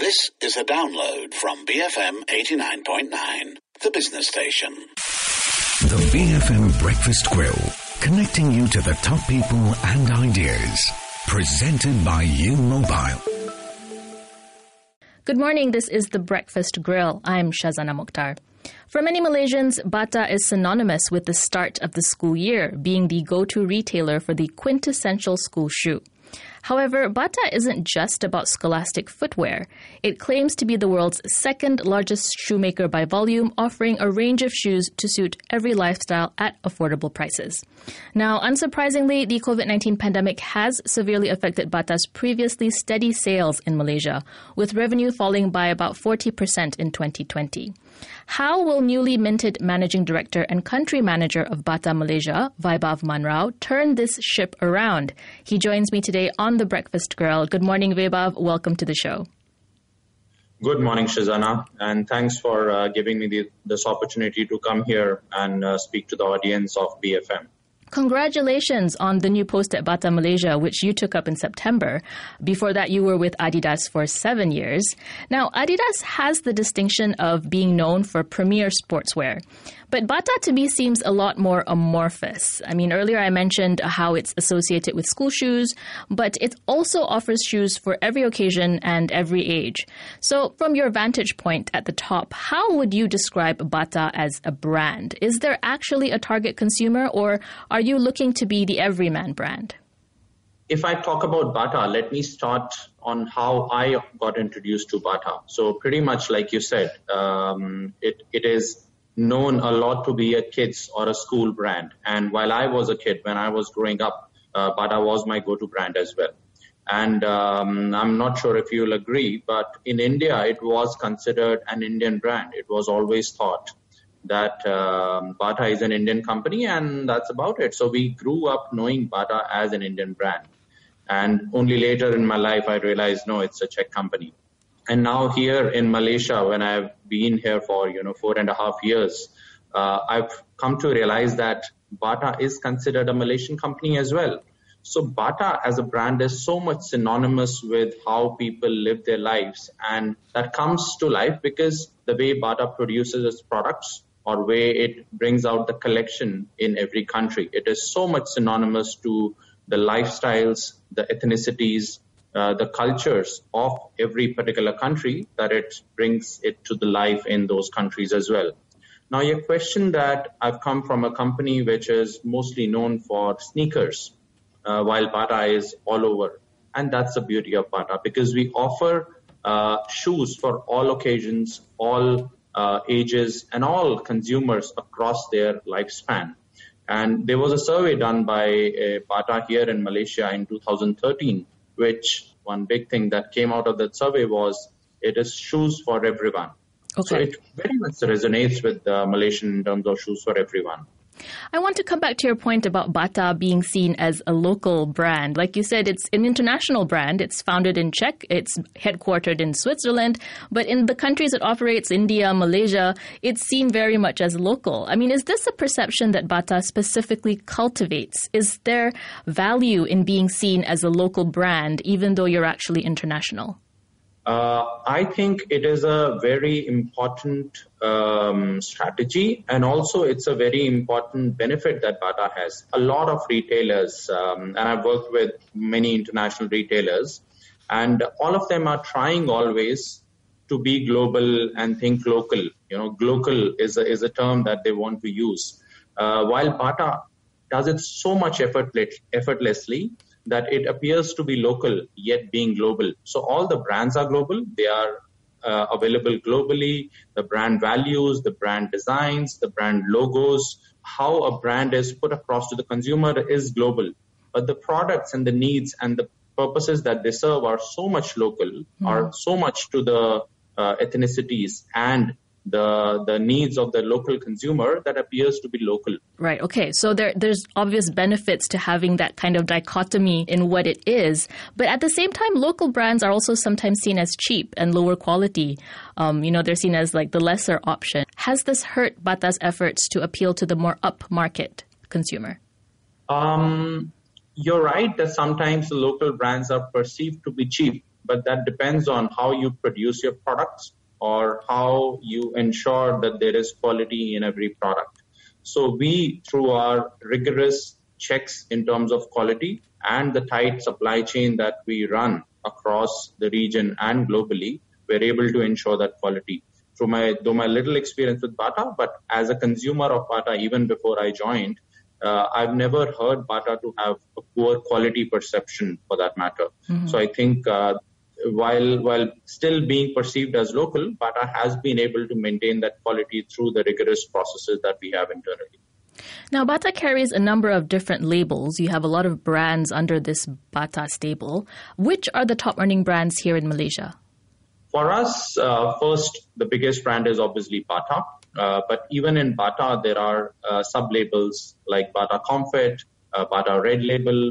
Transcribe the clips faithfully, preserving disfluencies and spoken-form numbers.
This is a download from B F M eighty-nine point nine, the business station. The B F M Breakfast Grill, connecting you to the top people and ideas. Presented by U Mobile. Good morning, this is The Breakfast Grill. I'm Shazana Mukhtar. For many Malaysians, Bata is synonymous with the start of the school year, being the go-to retailer for the quintessential school shoe. However, Bata isn't just about scholastic footwear. It claims to be the world's second largest shoemaker by volume, offering a range of shoes to suit every lifestyle at affordable prices. Now, unsurprisingly, the covid nineteen pandemic has severely affected Bata's previously steady sales in Malaysia, with revenue falling by about forty percent in twenty twenty. How will newly minted managing director and country manager of Bata Malaysia, Vaibhav Manrao, turn this ship around? He joins me today on The Breakfast Grill. Good morning, Vaibhav. Welcome to the show. Good morning, Shazana, and thanks for uh, giving me the, this opportunity to come here and uh, speak to the audience of B F M. Congratulations on the new post at Bata Malaysia, which you took up in September. Before that, you were with Adidas for seven years. Now, Adidas has the distinction of being known for premier sportswear. But Bata to me seems a lot more amorphous. I mean, earlier I mentioned how it's associated with school shoes, but it also offers shoes for every occasion and every age. So from your vantage point at the top, how would you describe Bata as a brand? Is there actually a target consumer, or are you looking to be the everyman brand? If I talk about Bata, let me start on how I got introduced to Bata. So pretty much like you said, um, it, it is known a lot to be a kids or a school brand. And while I was a kid, when I was growing up, uh, Bata was my go-to brand as well. And um, I'm not sure if you'll agree, but in India, it was considered an Indian brand. It was always thought that um, Bata is an Indian company, and that's about it. So we grew up knowing Bata as an Indian brand. And only later in my life, I realized, no, it's a Czech company. And now here in Malaysia, when I've been here for, you know, four and a half years, uh, I've come to realize that Bata is considered a Malaysian company as well. So Bata as a brand is so much synonymous with how people live their lives. And that comes to life because the way Bata produces its products or way it brings out the collection in every country. It is so much synonymous to the lifestyles, the ethnicities, Uh, the cultures of every particular country that it brings it to the life in those countries as well. Now, your question that I've come from a company which is mostly known for sneakers, uh, while Bata is all over. And that's the beauty of Bata, because we offer uh, shoes for all occasions, all uh, ages, and all consumers across their lifespan. And there was a survey done by uh, Bata here in Malaysia in two thousand thirteen, which one big thing that came out of that survey was it is shoes for everyone. Okay. So it very much resonates with the Malaysian in terms of shoes for everyone. I want to come back to your point about Bata being seen as a local brand. Like you said, it's an international brand. It's founded in Czech. It's headquartered in Switzerland. But in the countries it operates, India, Malaysia, it's seen very much as local. I mean, is this a perception that Bata specifically cultivates? Is there value in being seen as a local brand, even though you're actually international? Uh, I think it is a very important um, strategy, and also it's a very important benefit that Bata has. A lot of retailers, um, and I've worked with many international retailers, and all of them are trying always to be global and think local. You know, global is a, is a term that they want to use. Uh, while Bata does it so much effortless, effortlessly, that it appears to be local, yet being global. So all the brands are global. They are uh, available globally. The brand values, the brand designs, the brand logos, how a brand is put across to the consumer is global. But the products and the needs and the purposes that they serve are so much local, mm. are so much to the uh, ethnicities and the the needs of the local consumer that appears to be local. Right. Okay. So there there's obvious benefits to having that kind of dichotomy in what it is. But at the same time, local brands are also sometimes seen as cheap and lower quality. Um, you know, they're seen as like the lesser option. Has this hurt Bata's efforts to appeal to the more upmarket consumer? Um, you're right that sometimes the local brands are perceived to be cheap. but that depends on how you produce your products or how you ensure that there is quality in every product. So we, through our rigorous checks in terms of quality and the tight supply chain that we run across the region and globally, we're able to ensure that quality. Through my, though my little experience with Bata, but as a consumer of Bata, even before I joined, uh, I've never heard Bata to have a poor quality perception for that matter. Mm-hmm. So I think uh, while while still being perceived as local, Bata has been able to maintain that quality through the rigorous processes that we have internally. Now, Bata carries a number of different labels. You have a lot of brands under this Bata stable. Which are the top earning brands here in Malaysia? For us, uh, first, the biggest brand is obviously Bata. Uh, but even in Bata, there are uh, sub-labels like Bata Comfort, uh, Bata Red Label,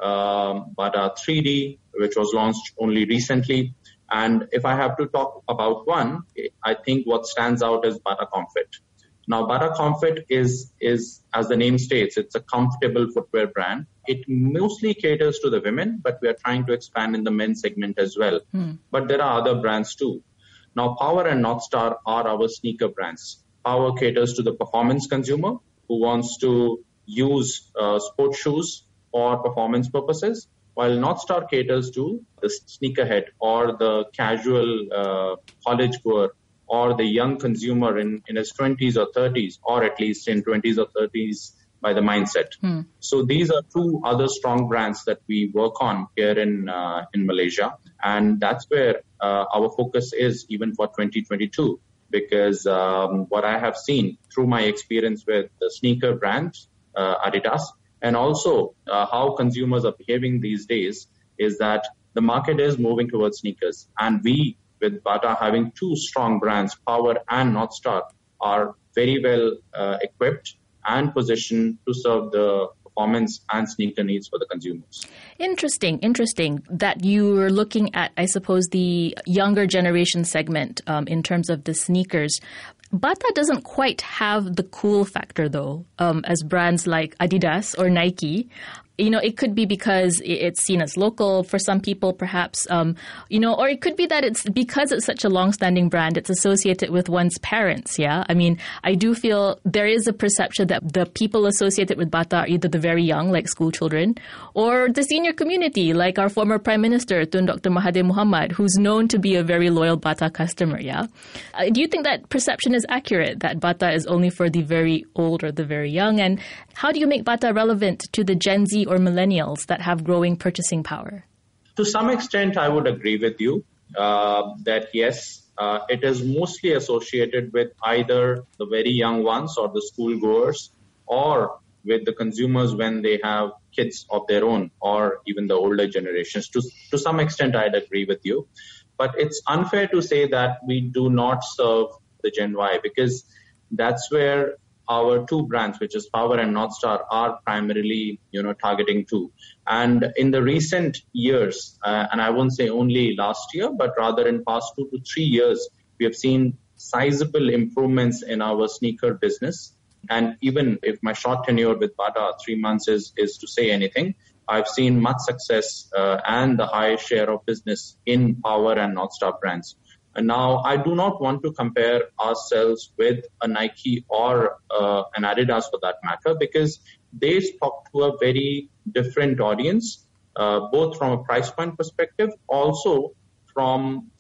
um, Bata three D, which was launched only recently. And if I have to talk about one, I think what stands out is Bata Comfort. Now, Bata Comfort is, is, as the name states, it's a comfortable footwear brand. It mostly caters to the women, but we are trying to expand in the men's segment as well. Hmm. But there are other brands too. Now, Power and Northstar are our sneaker brands. Power caters to the performance consumer who wants to use uh, sports shoes for performance purposes, while Northstar caters to the sneakerhead or the casual uh, college goer or the young consumer in, in his twenties or thirties, or at least in twenties or thirties by the mindset. Hmm. So these are two other strong brands that we work on here in uh, in Malaysia. And that's where uh, our focus is even for twenty twenty-two, because um, what I have seen through my experience with the sneaker brands, uh, Adidas, and also uh, how consumers are behaving these days is that the market is moving towards sneakers. And we, with Bata having two strong brands, Power and Northstar, are very well uh, equipped and positioned to serve the performance and sneaker needs for the consumers. Interesting, interesting that you are looking at, I suppose, the younger generation segment um, in terms of the sneakers. Bata doesn't quite have the cool factor, though, um, as brands like Adidas or Nike. You know, it could be because it's seen as local for some people, perhaps, um, you know, or it could be that it's because it's such a long-standing brand, it's associated with one's parents, yeah? I mean, I do feel there is a perception that the people associated with Bata are either the very young, like school children, or the senior community, like our former Prime Minister, Tun Doctor Mahathir Mohamad, who's known to be a very loyal Bata customer, yeah? Uh, do you think that perception is accurate, that Bata is only for the very old or the very young? And how do you make Bata relevant to the Gen Z or millennials that have growing purchasing power? To some extent, I would agree with you uh, that yes, uh, it is mostly associated with either the very young ones or the schoolgoers, or with the consumers when they have kids of their own, or even the older generations. To, to some extent, I'd agree with you. But it's unfair to say that we do not serve the Gen Y, because that's where our two brands, which is Power and Northstar, are primarily, you know, targeting to. And in the recent years, uh, and I won't say only last year, but rather in past two to three years, we have seen sizable improvements in our sneaker business. And even if my short tenure with Bata, three months is, is to say anything, I've seen much success uh, and the high share of business in Power and Northstar brands. And now, I do not want to compare ourselves with a Nike or uh, an Adidas for that matter, because they talk to a very different audience, uh, both from a price point perspective, also from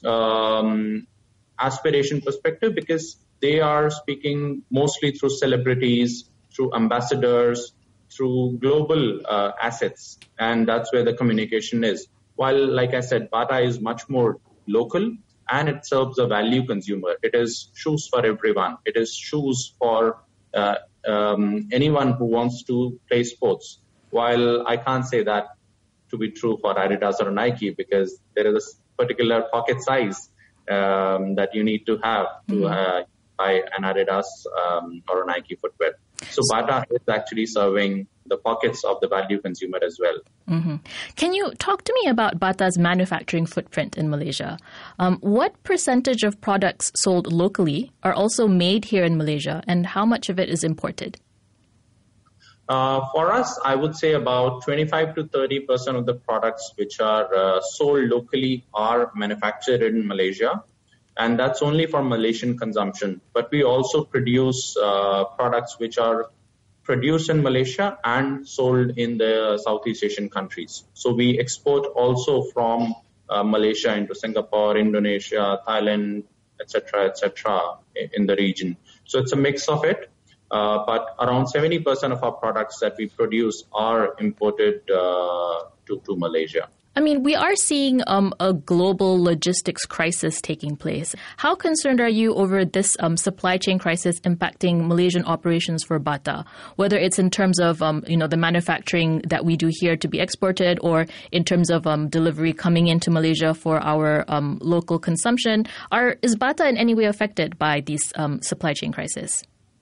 um, aspiration perspective, because they are speaking mostly through celebrities, through ambassadors, through global uh, assets. And that's where the communication is. While, like I said, Bata is much more local, and it serves a value consumer. It is shoes for everyone. It is shoes for uh, um, anyone who wants to play sports. While I can't say that to be true for Adidas or Nike, because there is a particular pocket size um, that you need to have to uh, buy an Adidas um, or a Nike footwear. So Bata is actually serving the pockets of the value consumer as well. Mm-hmm. Can you talk to me about Bata's manufacturing footprint in Malaysia? Um, what percentage of products sold locally are also made here in Malaysia, and how much of it is imported? Uh, for us, I would say about twenty-five to thirty percent of the products which are uh, sold locally are manufactured in Malaysia. And that's only for Malaysian consumption. But we also produce uh, products which are produced in Malaysia and sold in the Southeast Asian countries. So we export also from uh, Malaysia into Singapore, Indonesia, Thailand, et cetera, et cetera, in the region. So it's a mix of it. Uh, but around seventy percent of our products that we produce are imported uh, to, to Malaysia. I mean, we are seeing um, a global logistics crisis taking place. How concerned are you over this um, supply chain crisis impacting Malaysian operations for Bata, whether it's in terms of um, you know the manufacturing that we do here to be exported, or in terms of um, delivery coming into Malaysia for our um, local consumption? Are is Bata in any way affected by these um, supply chain crisis?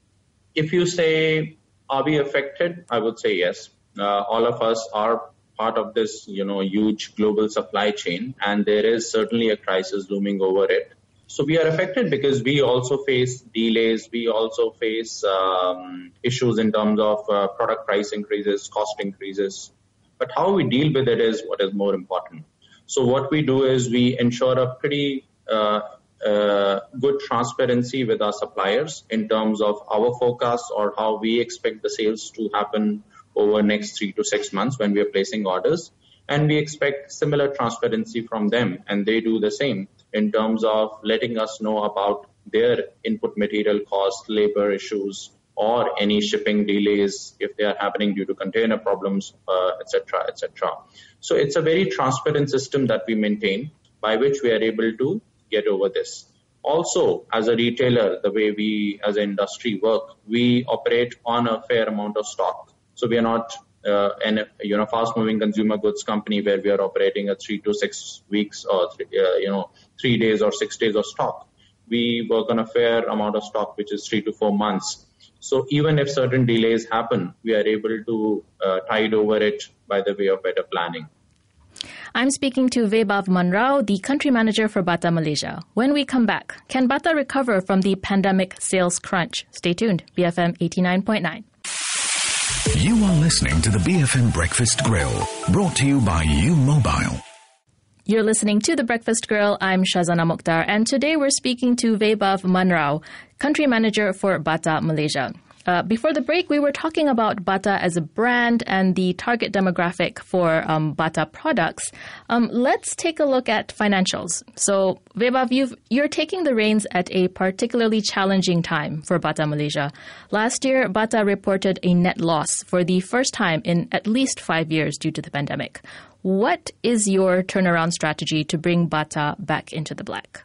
If you say, are we affected? I would say yes. Uh, all of us are part of this, you know, huge global supply chain, and there is certainly a crisis looming over it. So we are affected because we also face delays. We also face um, issues in terms of uh, product price increases, cost increases. But how we deal with it is what is more important. So what we do is we ensure a pretty uh, uh, good transparency with our suppliers in terms of our forecast or how we expect the sales to happen over next three to six months when we are placing orders. And we expect similar transparency from them, and they do the same in terms of letting us know about their input material costs, labor issues, or any shipping delays if they are happening due to container problems, uh, et cetera, et cetera. So it's a very transparent system that we maintain by which we are able to get over this. Also, as a retailer, the way we as an industry work, we operate on a fair amount of stock. So we are not uh, an you know fast-moving consumer goods company where we are operating a three to six weeks or three, uh, you know three days or six days of stock. We work on a fair amount of stock, which is three to four months. So even if certain delays happen, we are able to uh, tide over it by the way of better planning. I'm speaking to Vaibhav Manrao, the country manager for Bata Malaysia. When we come back, can Bata recover from the pandemic sales crunch? Stay tuned. B F M eighty-nine point nine. You are listening to the B F M Breakfast Grill, brought to you by U Mobile. You're listening to The Breakfast Grill. I'm Shazana Mukhtar, and today we're speaking to Vaibhav Manrao, country manager for Bata Malaysia. Uh, before the break, we were talking about Bata as a brand and the target demographic for um, Bata products. Um, let's take a look at financials. So, Vaibhav, you've, you're taking the reins at a particularly challenging time for Bata Malaysia. Last year, Bata reported a net loss for the first time in at least five years due to the pandemic. What is your turnaround strategy to bring Bata back into the black?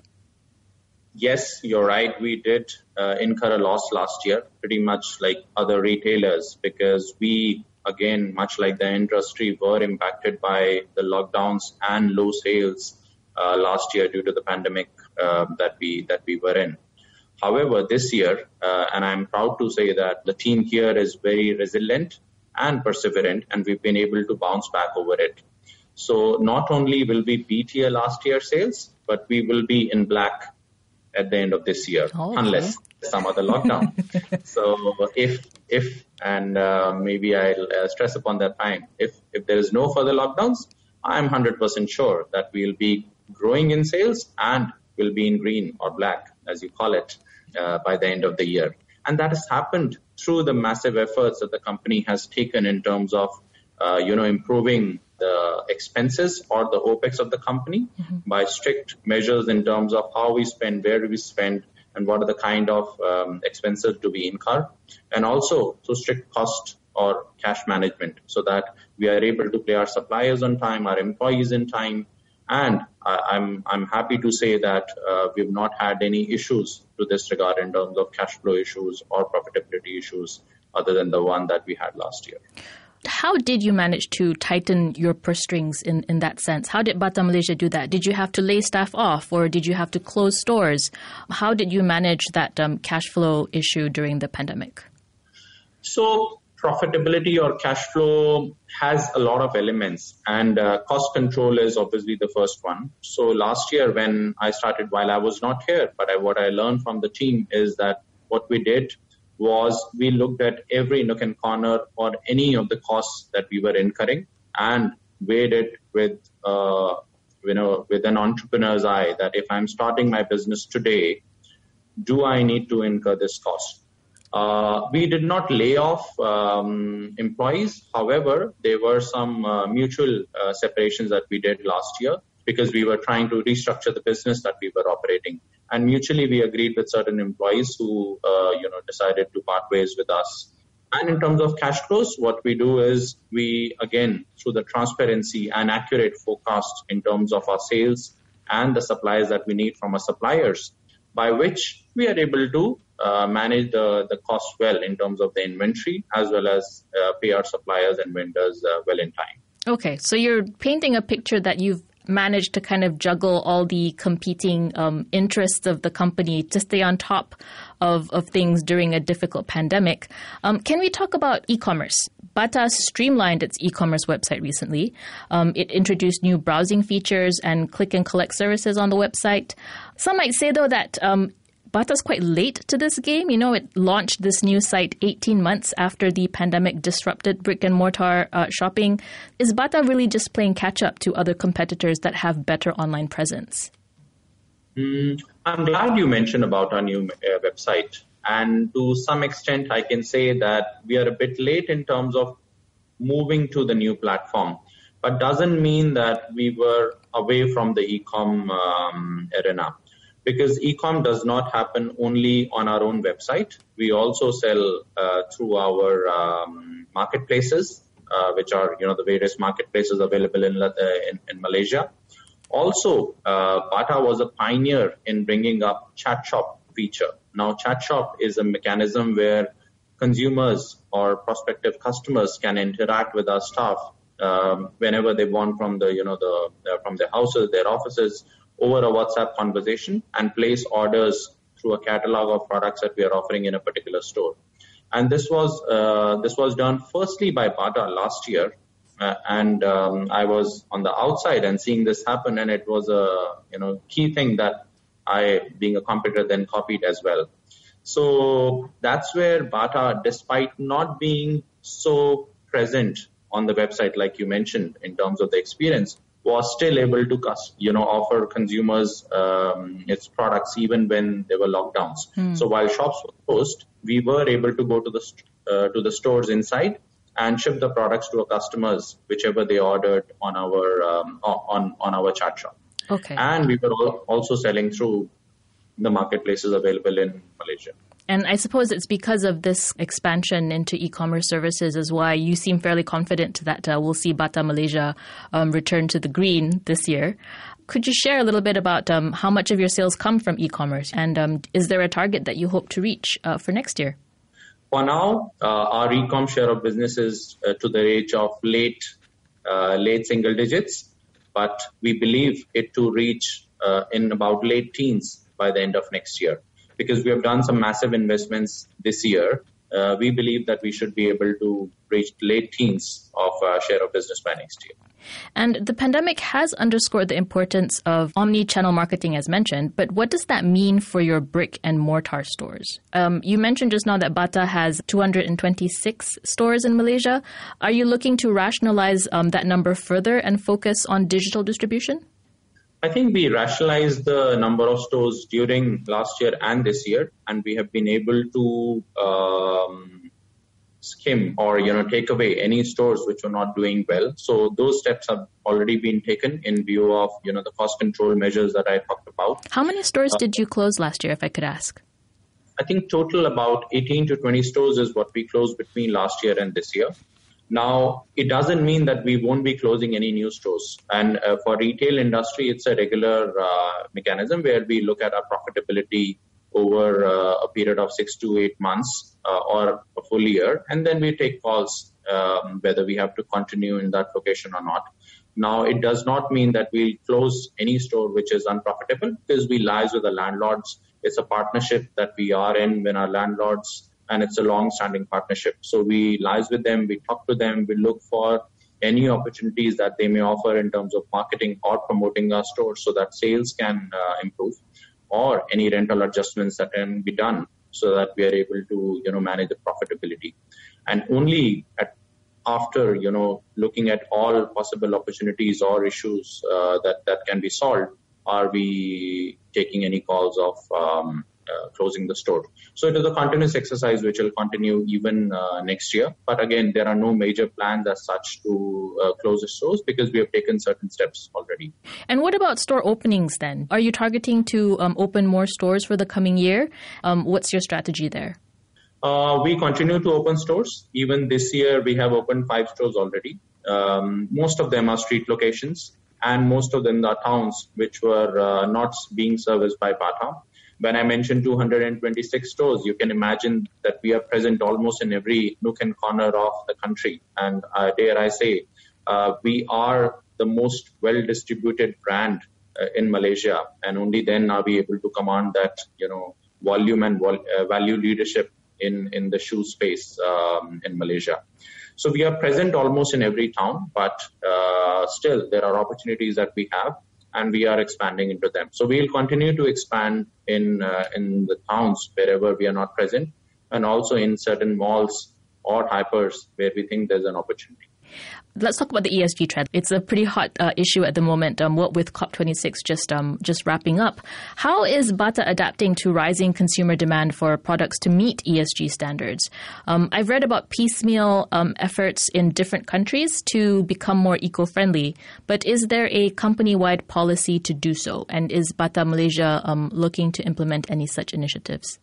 Yes, you're right. We did uh, incur a loss last year, pretty much like other retailers, because we, again, much like the industry, were impacted by the lockdowns and low sales uh, last year due to the pandemic uh, that we that we were in. However, this year, uh, and I'm proud to say that the team here is very resilient and perseverant, and we've been able to bounce back over it. So not only will we beat year last year sales, but we will be in black at the end of this year, oh, okay. unless some other lockdown. So if, if, and uh, maybe I'll uh, stress upon that time, if, if there is no further lockdowns, I'm one hundred percent sure that we'll be growing in sales and will be in green or black, as you call it, uh, by the end of the year. And that has happened through the massive efforts that the company has taken in terms of, uh, you know, improving the expenses or the OPEX of the company mm-hmm. by strict measures in terms of how we spend, where we spend, and what are the kind of um, expenses do we incur, and also so strict cost or cash management so that we are able to pay our suppliers on time, our employees in time, and I, I'm I'm happy to say that uh, we've not had any issues to this regard in terms of cash flow issues or profitability issues other than the one that we had last year. How did you manage to tighten your purse strings in, in that sense? How did Bata Malaysia do that? Did you have to lay staff off, or did you have to close stores? How did you manage that um, cash flow issue during the pandemic? So profitability or cash flow has a lot of elements, and uh, cost control is obviously the first one. So last year when I started, while I was not here, but I, what I learned from the team is that what we did was we looked at every nook and corner or any of the costs that we were incurring and weighed it with, uh, you know, with an entrepreneur's eye that if I'm starting my business today, do I need to incur this cost? Uh, we did not lay off um, employees. However, there were some uh, mutual uh, separations that we did last year because we were trying to restructure the business that we were operating. And mutually, we agreed with certain employees who, uh, you know, decided to part ways with us. And in terms of cash flows, what we do is we, again, through the transparency and accurate forecast in terms of our sales and the supplies that we need from our suppliers, by which we are able to uh, manage the, the cost well in terms of the inventory as well as uh, pay our suppliers and vendors uh, well in time. Okay, so you're painting a picture that you've managed to kind of juggle all the competing um, interests of the company to stay on top of, of things during a difficult pandemic. Um, can we talk about e-commerce? Bata streamlined its e-commerce website recently. Um, it introduced new browsing features and click and collect services on the website. Some might say, though, that um, Bata's quite late to this game. You know, it launched this new site eighteen months after the pandemic disrupted brick and mortar uh, shopping. Is Bata really just playing catch up to other competitors that have better online presence? Mm, I'm glad you mentioned about our new uh, website. And to some extent, I can say that we are a bit late in terms of moving to the new platform, but doesn't mean that we were away from the e-com um, arena. Because e-com does not happen only on our own website. We also sell uh, through our um, marketplaces, uh, which are, you know, the various marketplaces available in, uh, in, in Malaysia. Also, uh, Bata was a pioneer in bringing up chat shop feature. Now, chat shop is a mechanism where consumers or prospective customers can interact with our staff um, whenever they want from the, you know, the uh, from their houses, their offices, over a WhatsApp conversation and place orders through a catalog of products that we are offering in a particular store. And this was uh, this was done firstly by Bata last year, uh, and um, I was on the outside and seeing this happen, and it was a you know key thing that I, being a competitor, then copied as well. So that's where Bata, despite not being so present on the website like you mentioned in terms of the experience, was still able to, you know, offer consumers um, its products even when there were lockdowns. Mm. So while shops were closed, we were able to go to the uh, to the stores inside and ship the products to our customers, whichever they ordered on our um, on on our chat shop. Okay. And we were also selling through the marketplaces available in Malaysia. And I suppose it's because of this expansion into e-commerce services is why you seem fairly confident that uh, we'll see Bata Malaysia um, return to the green this year. Could you share a little bit about um, how much of your sales come from e-commerce? And um, is there a target that you hope to reach uh, for next year? For now, uh, our e-com share of business is uh, to the range of late, uh, late single digits, but we believe it to reach uh, in about late teens by the end of next year. Because we have done some massive investments this year, uh, we believe that we should be able to reach late teens of uh, share of business by next year. And the pandemic has underscored the importance of omni-channel marketing, as mentioned. But what does that mean for your brick and mortar stores? Um, you mentioned just now that Bata has two hundred twenty-six stores in Malaysia. Are you looking to rationalize um, that number further and focus on digital distribution? I think we rationalized the number of stores during last year and this year, and we have been able to um, skim or, you know, take away any stores which are not doing well. So those steps have already been taken in view of, you know, the cost control measures that I talked about. How many stores uh, did you close last year, if I could ask? I think total about eighteen to twenty stores is what we closed between last year and this year. Now, it doesn't mean that we won't be closing any new stores. And uh, for retail industry, it's a regular uh, mechanism where we look at our profitability over uh, a period of six to eight months uh, or a full year. And then we take calls um, whether we have to continue in that location or not. Now, it does not mean that we'll close any store which is unprofitable because we liaise with the landlords. It's a partnership that we are in when our landlords, and it's a long-standing partnership. So we liaise with them, we talk to them, we look for any opportunities that they may offer in terms of marketing or promoting our stores so that sales can uh, improve, or any rental adjustments that can be done so that we are able to, you know, manage the profitability. And only at, after, you know, looking at all possible opportunities or issues uh, that, that can be solved, are we taking any calls of um, uh, closing the store. So it is a continuous exercise which will continue even uh, next year. But again, there are no major plans as such to uh, close the stores because we have taken certain steps already. And what about store openings then? Are you targeting to um, open more stores for the coming year? Um, what's your strategy there? Uh, we continue to open stores. Even this year, we have opened five stores already. Um, most of them are street locations, and most of them are towns which were uh, not being serviced by Bata. When I mentioned two hundred twenty-six stores, you can imagine that we are present almost in every nook and corner of the country. And uh, dare I say, uh, we are the most well-distributed brand uh, in Malaysia, and only then are we able to command that, you know, volume and vol- uh, value leadership in, in the shoe space um, in Malaysia. So we are present almost in every town, but uh, still there are opportunities that we have, and we are expanding into them. So we'll continue to expand in uh, in the towns wherever we are not present, and also in certain malls or hypers where we think there's an opportunity. Let's talk about the E S G trend. It's a pretty hot uh, issue at the moment, um, what with COP twenty-six just um, just wrapping up. How is Bata adapting to rising consumer demand for products to meet E S G standards? Um, I've read about piecemeal um, efforts in different countries to become more eco-friendly, but is there a company-wide policy to do so? And is Bata Malaysia um, looking to implement any such initiatives?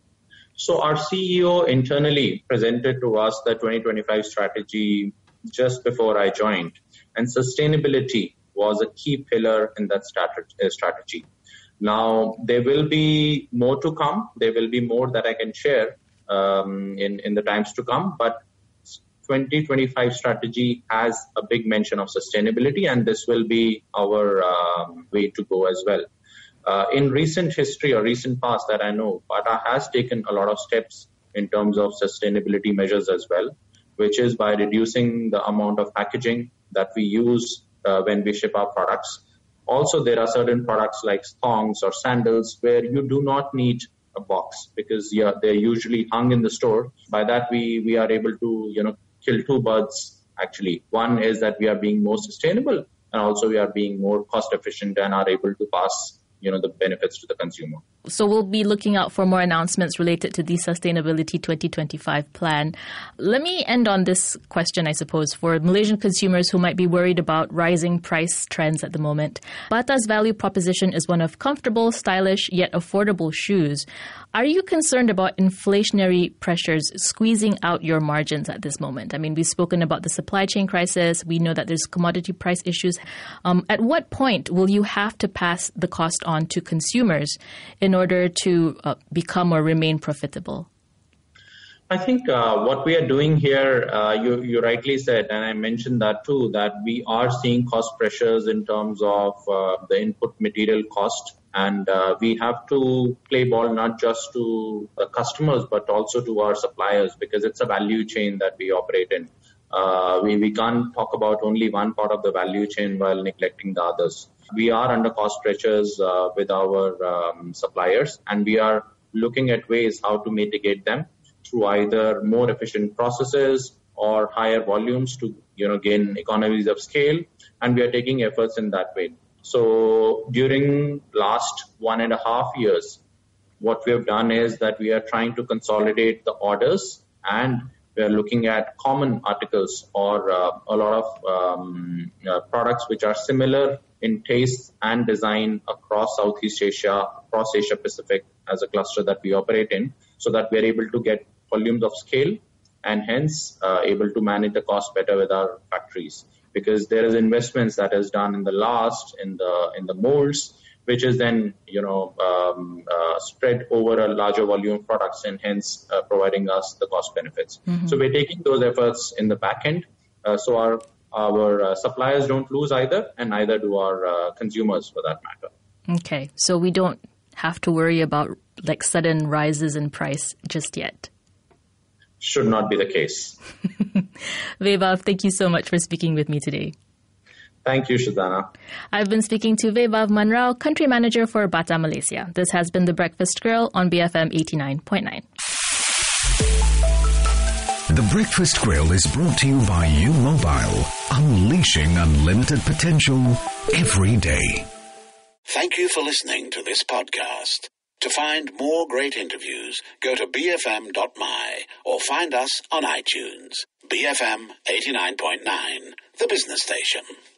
So our C E O internally presented to us the twenty twenty-five strategy just before I joined, and sustainability was a key pillar in that strategy. Now, there will be more to come. There will be more that I can share um, in, in the times to come, but twenty twenty-five strategy has a big mention of sustainability, and this will be our um, way to go as well. Uh, in recent history or recent past that I know, Bata has taken a lot of steps in terms of sustainability measures as well, which is by reducing the amount of packaging that we use uh, when we ship our products. Also, there are certain products like thongs or sandals where you do not need a box because yeah, they're usually hung in the store. By that, we, we are able to, you know, kill two birds, actually. One is that we are being more sustainable, and also we are being more cost efficient and are able to pass, you know, the benefits to the consumer. So we'll be looking out for more announcements related to the Sustainability twenty twenty-five plan. Let me end on this question, I suppose, for Malaysian consumers who might be worried about rising price trends at the moment. Bata's value proposition is one of comfortable, stylish, yet affordable shoes. Are you concerned about inflationary pressures squeezing out your margins at this moment? I mean, we've spoken about the supply chain crisis. We know that there's commodity price issues. Um, at what point will you have to pass the cost on to consumers in order to uh, become or remain profitable? I think uh, what we are doing here, uh, you, you rightly said, and I mentioned that too, that we are seeing cost pressures in terms of uh, the input material cost. And uh, we have to play ball not just to the customers, but also to our suppliers, because it's a value chain that we operate in. Uh, we, we can't talk about only one part of the value chain while neglecting the others. We are under cost pressures uh, with our um, suppliers, and we are looking at ways how to mitigate them through either more efficient processes or higher volumes to, you know, gain economies of scale. And we are taking efforts in that way. So during last one and a half years, what we have done is that we are trying to consolidate the orders, and we are looking at common articles or uh, a lot of um, uh, products which are similar in taste and design across Southeast Asia, across Asia Pacific as a cluster that we operate in, so that we are able to get volumes of scale and hence uh, able to manage the cost better with our factories. Because there is investments that is done in the last, in the in the molds, which is then, you know, um, uh, spread over a larger volume of products and hence uh, providing us the cost benefits. Mm-hmm. So we're taking those efforts in the back end. Uh, so our our uh, suppliers don't lose either, and neither do our uh, consumers for that matter. Okay. So we don't have to worry about like sudden rises in price just yet. Should not be the case. Vaibhav, thank you so much for speaking with me today. Thank you, Shazana. I've been speaking to Vaibhav Manrao, Country Manager for Bata Malaysia. This has been The Breakfast Grill on B F M eighty-nine point nine. The Breakfast Grill is brought to you by U Mobile, unleashing unlimited potential every day. Thank you for listening to this podcast. To find more great interviews, go to b f m dot m y or find us on iTunes. B F M eighty-nine point nine, the business station.